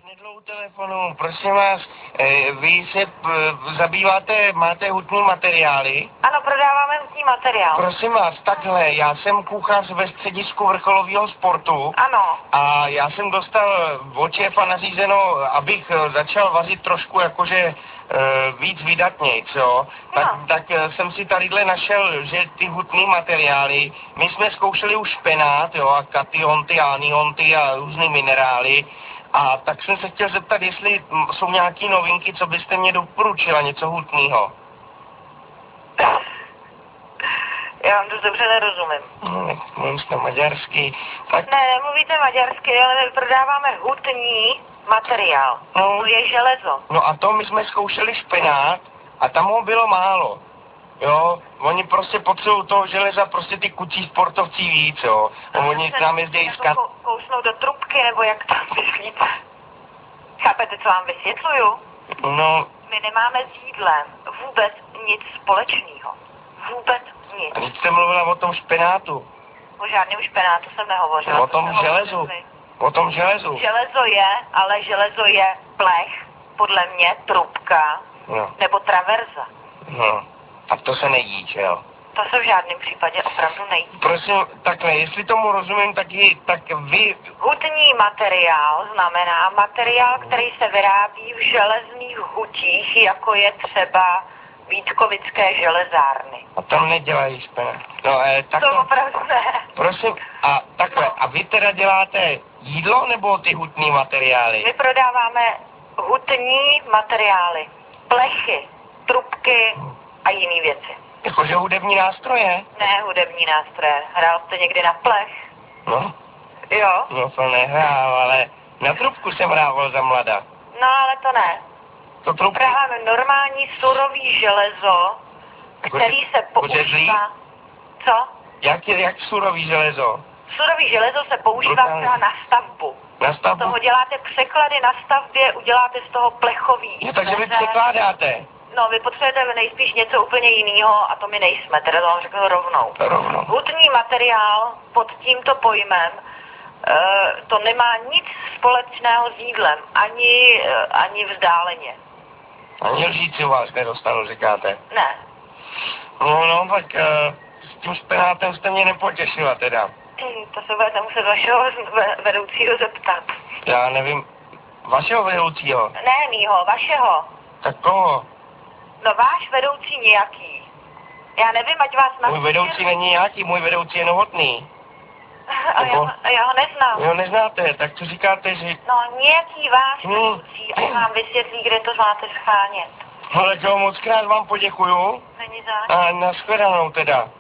nedlouho telefonu, prosím vás, vy se máte hutní materiály? Ano, prodáváme hutní materiál. Prosím vás, takhle, já jsem kuchař ve středisku vrcholového sportu. Ano. A já jsem dostal od šéfa nařízeno, abych začal vařit trošku jakože víc vydatnějc, jo. Tak jsem si tadyhle našel, že ty hutný materiály, my jsme zkoušeli už špenát, jo, a kationty, anionty a různý minerály. A tak jsem se chtěl zeptat, jestli jsou nějaký novinky, co byste mě doporučila, něco hutného. Já vám to dobře nerozumím. Mluvím jste maďarsky. Tak... Ne, nemluvíte maďarsky, ale prodáváme hutní materiál. No, to je železo. No a to my jsme zkoušeli špenát a tam ho bylo málo. Jo, oni prostě potřebují toho železa, prostě ty kucí sportovci víc, jo. Oni nám jezdí skat... Kousnou do trubky, nebo jak to myslíte? Chápete, co vám vysvětluju? No... My nemáme s jídlem vůbec nic společného. Vůbec nic. A teď jste mluvila o tom špenátu. O žádném špenátu jsem nehovořila. O tom železu. O tom železu. Železo je, ale železo je plech, podle mě trubka, nebo traverza. No, tak to se nejí, že jo? To se v žádném případě opravdu nejí. Prosím, takhle, jestli tomu rozumím, tak vy... Hutní materiál znamená materiál, který se vyrábí v železných hutích, jako je třeba Vítkovické železárny. A tam nedělají špenát. No, tak to opravdu ne. Prosím, a takhle, a vy teda děláte jídlo nebo ty hutní materiály? My prodáváme hutní materiály, plechy, trubky a jiné věci. Jakože hudební nástroje? Ne, hudební nástroje. Hrál jste někdy na plech? No. Jo? No to nehrál, ale na trubku jsem hrával za mlada. No ale to ne. To trubky? Hrávám normální surový železo, který se používá... Co? Jak surový železo? Surový železo se používá třeba na stavbu. Na stavbu? Z toho děláte překlady na stavbě, uděláte z toho plechový. Jo, takže vy překládáte. No, vy potřebujete nejspíš něco úplně jiného a to my nejsme, teda to vám řeknu rovnou. Hutní materiál pod tímto pojmem to nemá nic společného s jídlem, ani vzdáleně. Ani lžíci vás nedostanu, říkáte? Ne. No, tak s tím špenátem jste mě nepotěšila teda. To se budete muset vašeho vedoucího zeptat. Já nevím, vašeho vedoucího? Ne, mýho, vašeho. Tak koho? No váš vedoucí nějaký. Já nevím, ať vás na... Můj vedoucí není nějaký, můj vedoucí je Novotný. A já ho neznám. Vy ho neznáte, tak co říkáte, že... No nějaký váš vedoucí, ať vám vysvětlí, kde to máte schánět. Ale jo, moc krát vám poděkuju. Není záč. A nashledanou teda.